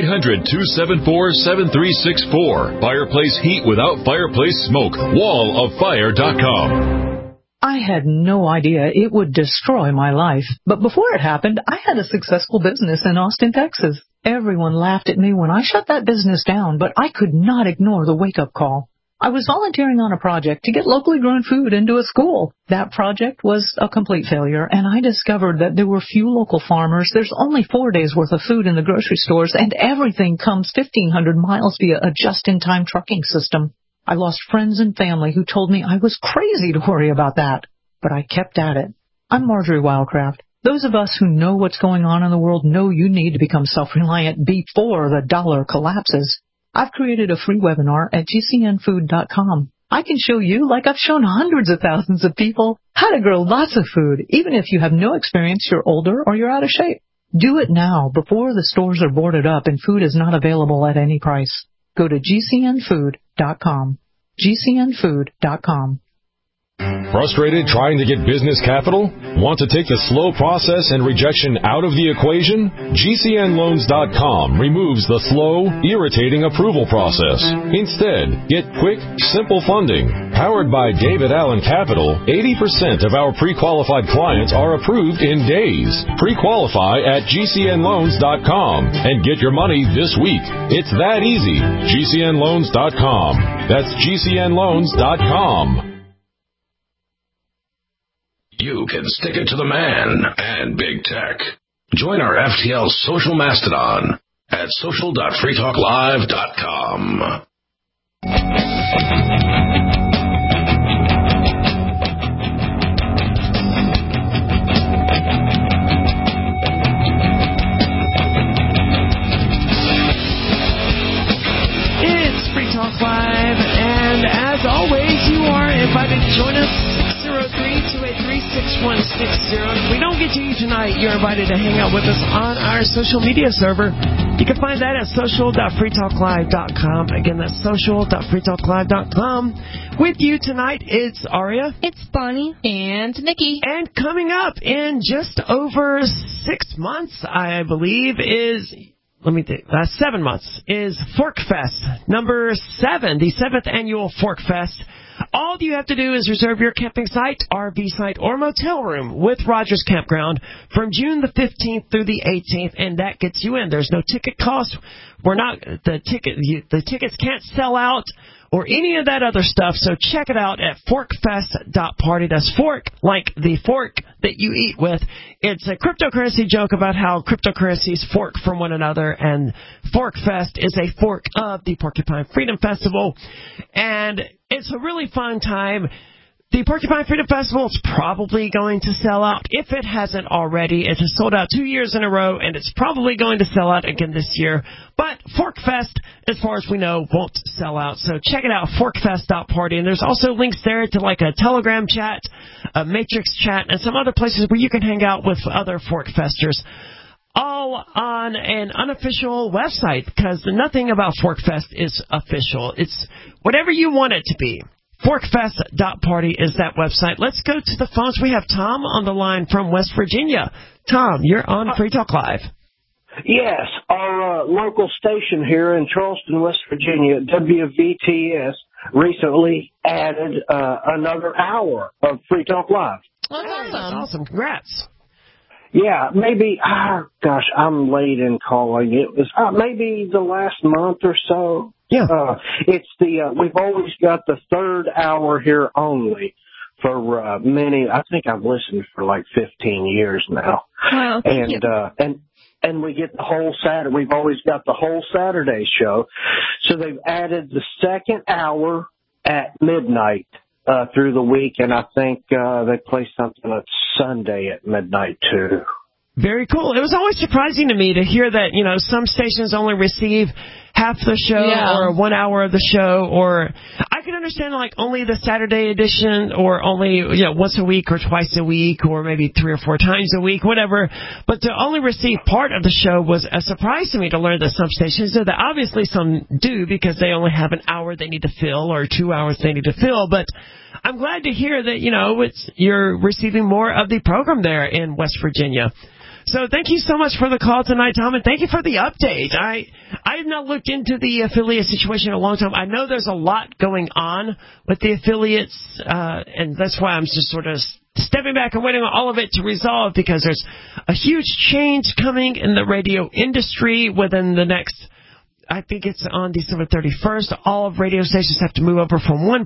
800-274-7364. Fireplace heat without fireplace smoke. walloffire.com. I had no idea it would destroy my life. But before it happened, I had a successful business in Austin, Texas. Everyone laughed at me when I shut that business down, but I could not ignore the wake-up call. I was volunteering on a project to get locally grown food into a school. That project was a complete failure, and I discovered that there were few local farmers. There's only 4 days' worth of food in the grocery stores, and everything comes 1,500 miles via a just-in-time trucking system. I lost friends and family who told me I was crazy to worry about that, but I kept at it. I'm Marjorie Wildcraft. Those of us who know what's going on in the world know you need to become self-reliant before the dollar collapses. I've created a free webinar at gcnfood.com. I can show you, like I've shown hundreds of thousands of people, how to grow lots of food, even if you have no experience, you're older, or you're out of shape. Do it now before the stores are boarded up and food is not available at any price. Go to gcnfood.com. gcnfood.com. Frustrated trying to get business capital? Want to take the slow process and rejection out of the equation? GCNloans.com removes the slow, irritating approval process. Instead, get quick, simple funding. Powered by David Allen Capital, 80% of our pre-qualified clients are approved in days. Pre-qualify at GCNloans.com and get your money this week. It's that easy. GCNloans.com. That's GCNloans.com. You can stick it to the man and big tech. Join our FTL social mastodon at social.freetalklive.com. It's Free Talk Live, and as always, you are invited to join us. 603-283-6160. If we don't get to you tonight, you're invited to hang out with us on our social media server. You can find that at social.freetalklive.com. Again, that's social.freetalklive.com. With you tonight, it's Aria. It's Bonnie. And Nikki. And coming up in just over 6 months, I believe, is... 7 months, is Fork Fest, number 7, the 7th annual Fork Fest. All you have to do is reserve your camping site, RV site, or motel room with Rogers Campground from June the 15th through the 18th, and that gets you in. There's no ticket cost. The tickets can't sell out or any of that other stuff, so check it out at forkfest.party. That's fork, like the fork that you eat with. It's a cryptocurrency joke about how cryptocurrencies fork from one another, and Fork Fest is a fork of the Porcupine Freedom Festival, and it's a really fun time. The Porcupine Freedom Festival is probably going to sell out, if it hasn't already. It has sold out 2 years in a row, and it's probably going to sell out again this year. But Fork Fest, as far as we know, won't sell out. So check it out, forkfest.party. And there's also links there to like a Telegram chat, a Matrix chat, and some other places where you can hang out with other Fork Festers. All on an unofficial website, because nothing about Fork Fest is official. It's whatever you want it to be. Forkfest.party is that website. Let's go to the phones. We have Tom on the line from West Virginia. Tom, you're on Free Talk Live. Yes, our local station here in Charleston, West Virginia, WVTS, recently added another hour of Free Talk Live. Well, that's awesome. Congrats. Yeah, maybe, I'm late in calling. It was maybe the last month or so. Yeah. It's we've always got the third hour here only for many. I think I've listened for like 15 years now. Wow. And we get the whole Saturday. We've always got the whole Saturday show. So they've added the second hour at midnight through the week, and I think they play something on Sunday at midnight too. Very cool. It was always surprising to me to hear that, some stations only receive half the show or 1 hour of the show, or I could understand like only the Saturday edition or only, once a week or twice a week or maybe 3 or 4 times a week, whatever. But to only receive part of the show was a surprise to me to learn that some stations do that. Obviously some do because they only have an hour they need to fill or 2 hours they need to fill. But I'm glad to hear that, you're receiving more of the program there in West Virginia. So thank you so much for the call tonight, Tom, and thank you for the update. I have not looked into the affiliate situation in a long time. I know there's a lot going on with the affiliates, and that's why I'm just sort of stepping back and waiting on all of it to resolve, because there's a huge change coming in the radio industry within the next, I think it's on December 31st. All of radio stations have to move over from one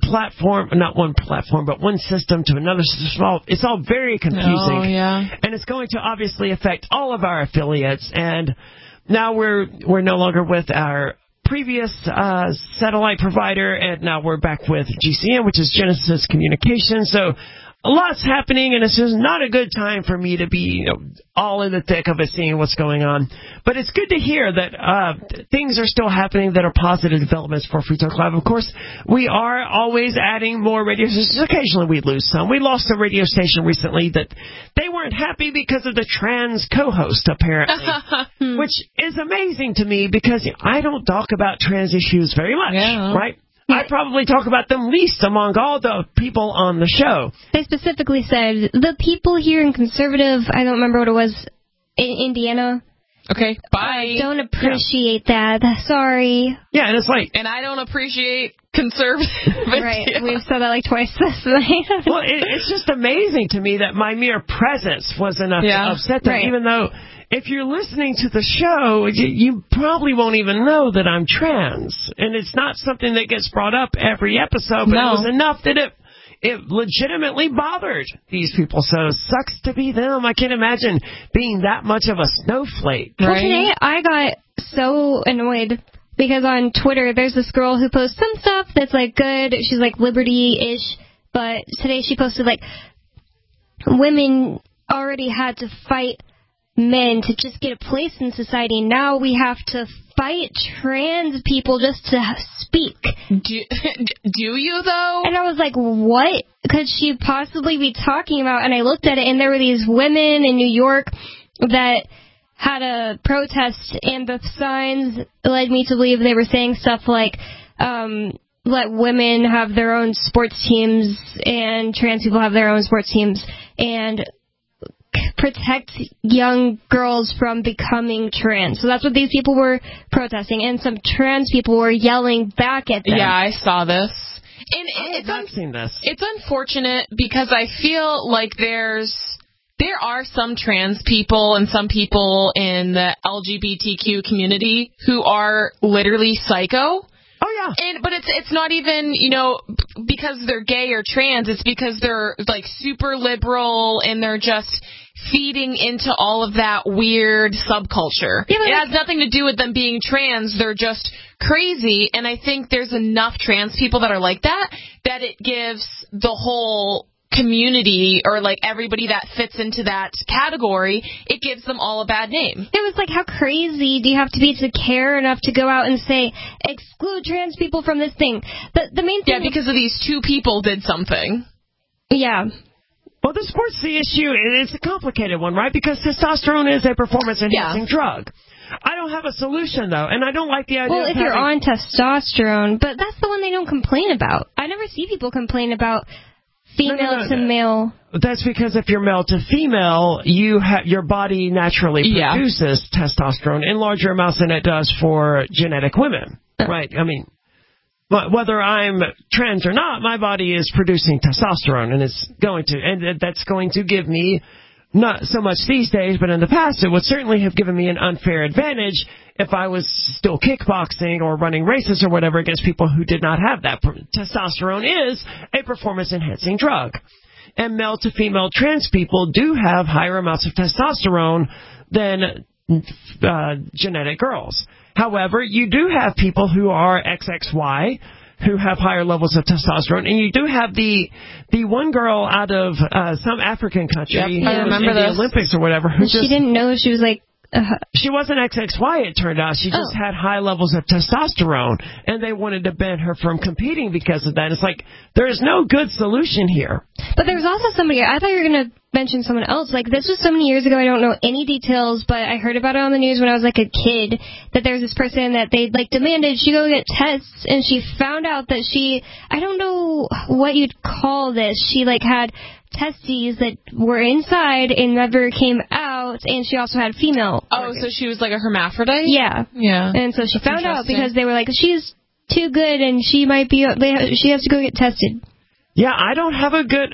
system to another system. It's all very confusing. Oh, yeah. And it's going to obviously affect all of our affiliates. And now we're no longer with our previous satellite provider, and now we're back with GCN, which is Genesis Communications. So a lot's happening, and it's just not a good time for me to be all in the thick of it, seeing what's going on. But it's good to hear that things are still happening that are positive developments for Free Talk Live. Of course, we are always adding more radio stations. Occasionally we lose some. We lost a radio station recently that they weren't happy because of the trans co-host, apparently, which is amazing to me because I don't talk about trans issues very much, right? I probably talk about them least among all the people on the show. They specifically said, the people here in conservative, I don't remember what it was, in Indiana. Okay, bye. Don't appreciate that. Sorry. Yeah, and it's like... And I don't appreciate conservative. Right, we've said that like twice this night. Well, it's just amazing to me that my mere presence was enough to upset them, even though... If you're listening to the show, you probably won't even know that I'm trans. And it's not something that gets brought up every episode, but it was enough that it legitimately bothered these people. So it sucks to be them. I can't imagine being that much of a snowflake. Well, today I got so annoyed because on Twitter there's this girl who posts some stuff that's like good. She's like liberty-ish. But today she posted like women already had to fight men to just get a place in society. Now we have to fight trans people just to speak. Do you, though? And I was like, what could she possibly be talking about? And I looked at it, and there were these women in New York that had a protest, and the signs led me to believe they were saying stuff like, let women have their own sports teams, and trans people have their own sports teams, and protect young girls from becoming trans. So that's what these people were protesting, and some trans people were yelling back at them. Yeah, I saw this. And I've not seen this. It's unfortunate because I feel like there are some trans people and some people in the LGBTQ community who are literally psycho. Oh, yeah. But it's not even, because they're gay or trans. It's because they're, like, super liberal and they're just feeding into all of that weird subculture. Yeah, it has nothing to do with them being trans. They're just crazy. And I think there's enough trans people that are like that it gives the whole community, or like everybody that fits into that category, it gives them all a bad name. It was like, how crazy do you have to be to care enough to go out and say, exclude trans people from this thing? The main thing... Yeah, because of these two people did something. Yeah. Well, the sports issue, it's a complicated one, right? Because testosterone is a performance-enhancing drug. I don't have a solution, though, and I don't like the idea of if you're on testosterone, but that's the one they don't complain about. I never see people complain about female to male. That's because if you're male to female, your body naturally produces testosterone in larger amounts than it does for genetic women, right? I mean, whether I'm trans or not, my body is producing testosterone, and that's going to give me, not so much these days, but in the past, it would certainly have given me an unfair advantage if I was still kickboxing or running races or whatever against people who did not have that. Testosterone is a performance-enhancing drug. And male to female trans people do have higher amounts of testosterone than genetic girls. However, you do have people who are XXY who have higher levels of testosterone. And you do have the one girl out of some African country who I remember was in the Olympics or whatever. Who she didn't know she was like... She wasn't XXY, it turned out. She just had high levels of testosterone, and they wanted to ban her from competing because of that. It's like, there is no good solution here. But there was also somebody, I thought you were going to mention someone else. Like, this was so many years ago, I don't know any details, but I heard about it on the news when I was like a kid, that there was this person that they like demanded she go get tests, and she found out that she, I don't know what you'd call this, she like had testes that were inside and never came out, and she also had female organs. So she was like a hermaphrodite? Yeah. And so she found out because they were like, she's too good and she might be, she has to go get tested. Yeah, I don't have a good,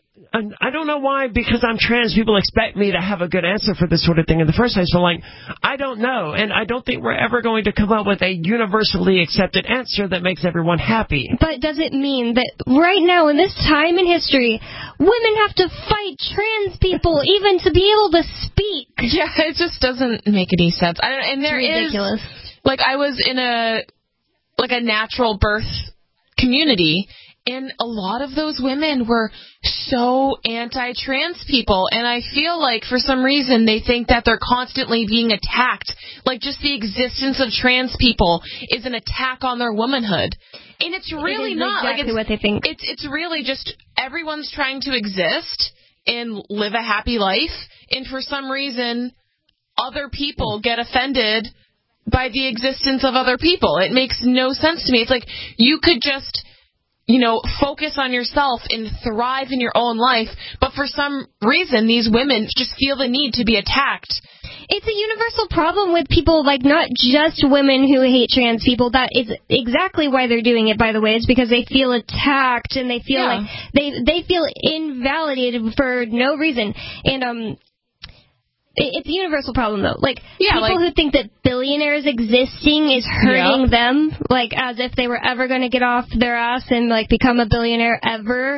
I don't know why, because I'm trans, people expect me to have a good answer for this sort of thing in the first place. So, like, I don't know, and I don't think we're ever going to come up with a universally accepted answer that makes everyone happy. But does it mean that right now, in this time in history, women have to fight trans people even to be able to speak? Yeah, it just doesn't make any sense. And there is, like, I was in a natural birth community, and a lot of those women were so anti-trans people, and I feel like for some reason they think that they're constantly being attacked. Like, just the existence of trans people is an attack on their womanhood. And it's really not. Exactly what they think. It's really just everyone's trying to exist and live a happy life, and for some reason other people get offended by the existence of other people. It makes no sense to me. It's like you could just, focus on yourself and thrive in your own life, but for some reason, these women just feel the need to be attacked. It's a universal problem with people, like, not just women who hate trans people. That is exactly why they're doing it, by the way. It's because they feel attacked and they feel like they feel invalidated for no reason. And, it's a universal problem, though. Like, people who think that billionaires existing is hurting them, like, as if they were ever going to get off their ass and, like, become a billionaire ever.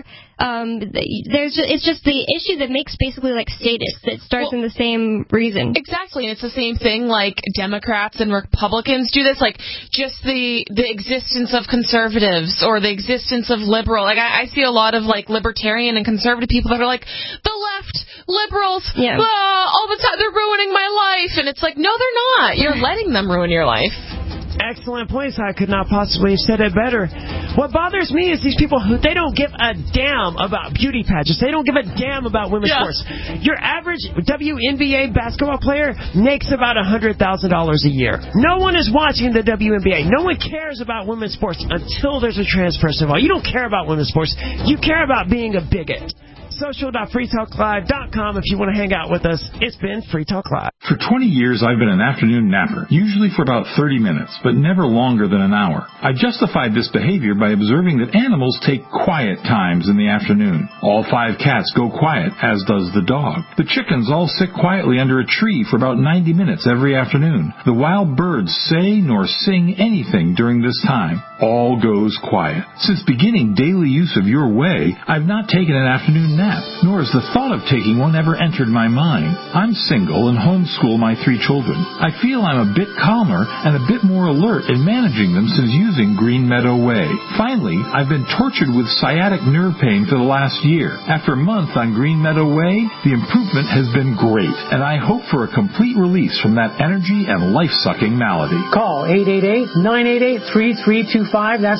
It's just the issue that makes basically, like, status. It starts in the same reason. Exactly, and it's the same thing, like, Democrats and Republicans do this. Like, just the existence of conservatives or the existence of liberal. Like, I see a lot of, like, libertarian and conservative people that are like, the left, liberals, all the time, they're ruining my life. And it's like, no, they're not. You're letting them ruin your life. Excellent points. I could not possibly have said it better. What bothers me is these people who, they don't give a damn about beauty pageants. They don't give a damn about women's sports. Your average WNBA basketball player makes about $100,000 a year. No one is watching the WNBA. No one cares about women's sports until there's a trans person involved. You don't care about women's sports. You care about being a bigot. Social.freetalklive.com if you want to hang out with us. It's been Free Talk Live. For 20 years, I've been an afternoon napper, usually for about 30 minutes, but never longer than an hour. I justified this behavior by observing that animals take quiet times in the afternoon. All 5 cats go quiet, as does the dog. The chickens all sit quietly under a tree for about 90 minutes every afternoon. The wild birds say nor sing anything during this time. All goes quiet. Since beginning daily use of Your Way, I've not taken an afternoon nap, nor has the thought of taking one ever entered my mind. I'm single and homeschool my 3 children. I feel I'm a bit calmer and a bit more alert in managing them since using Green Meadow Way. Finally, I've been tortured with sciatic nerve pain for the last year. After a month on Green Meadow Way, the improvement has been great, and I hope for a complete release from that energy and life-sucking malady. Call 888-988-3325. That's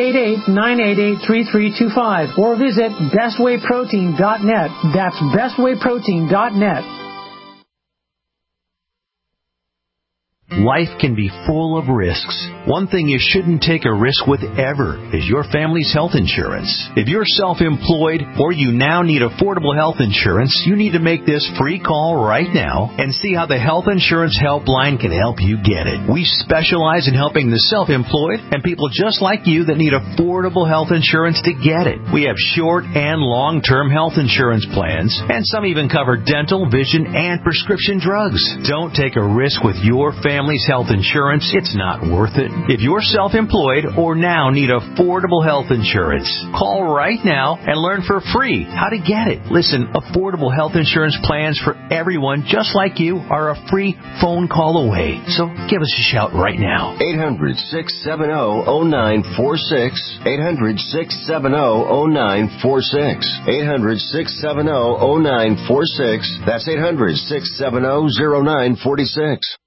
888-988-3325. Or visit bestwayprotein.net. That's bestwayprotein.net. Life can be full of risks. One thing you shouldn't take a risk with ever is your family's health insurance. If you're self-employed or you now need affordable health insurance, you need to make this free call right now and see how the Health Insurance Helpline can help you get it. We specialize in helping the self-employed and people just like you that need affordable health insurance to get it. We have short and long-term health insurance plans, and some even cover dental, vision, and prescription drugs. Don't take a risk with your family family's health insurance, it's not worth it. If you're self-employed or now need affordable health insurance, call right now and learn for free how to get it. Listen, affordable health insurance plans for everyone just like you are a free phone call away. So give us a shout right now. 800-670-0946. 800-670-0946. 800-670-0946. That's 800-670-0946.